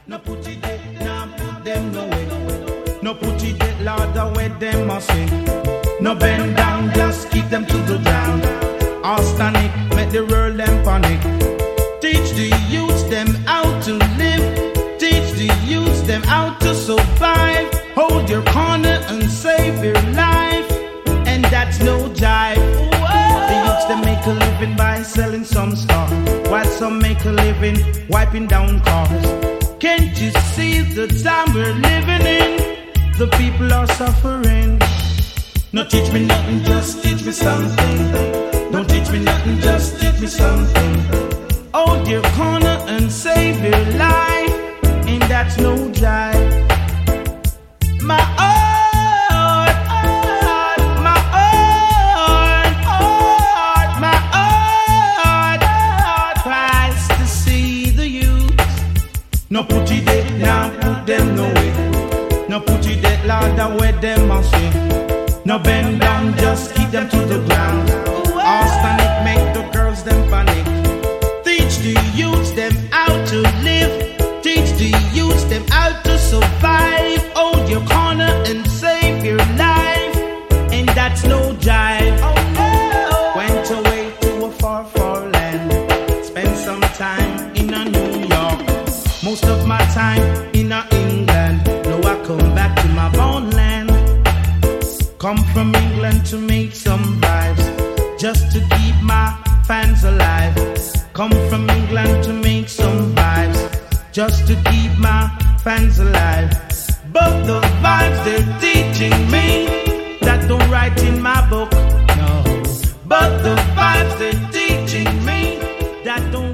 No put it there, nah put them nowhere. No put it there, Lord, away them must say. No bend down, just keep them to the ground. All stand it, make the world them panic. Teach the youths them how to live. Teach the youths them how to survive. Hold your corner and save your life. And that's no jive. The youths them make a living by selling some stuff, while some make a living wiping down cars. Can't you see the time we're living in? The people are suffering. No teach me nothing, just teach me something. Don't teach me nothing, just teach me something. Hold your corner and save your life. And that's no jive. My heart, my heart, my heart cries to see the youth. No put it there, now put them nowhere. No put it there, Lord, away them must say. No bend down, just keep them to the ground. All stand it, make the girls them panic. Teach the youths them how to live. Teach the youths them how to survive. Hold your corner and save your life. And that's no jive. Went away to a far, far land. Spent some time in a New York. Most of my time in a England. Now I come back to my born land. Come from England to make some vibes, just to keep my fans alive. Come from England to make some vibes, just to keep my fans alive. But the vibes they're teaching me, that don't write in my book, no. But the vibes they're teaching me, that don't